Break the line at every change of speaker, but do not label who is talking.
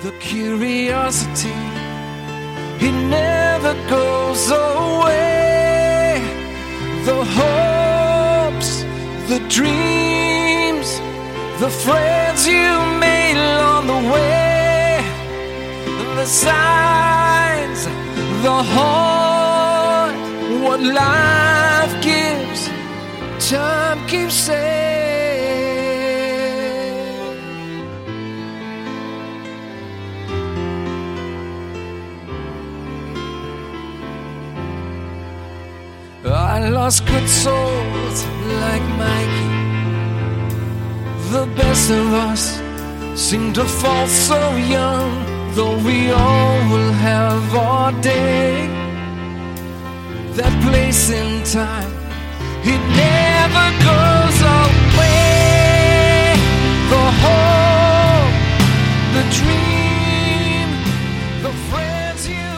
the curiosity, it never goes away. The hopes, the dreams, the friends you made along the way, the signs, the heart, what life gives, time keeps saying. I lost good souls like Mikey. The best of us seem to fall so young, though we all will have our day. That place in time, it never goes away. The hope, the dream, the friends you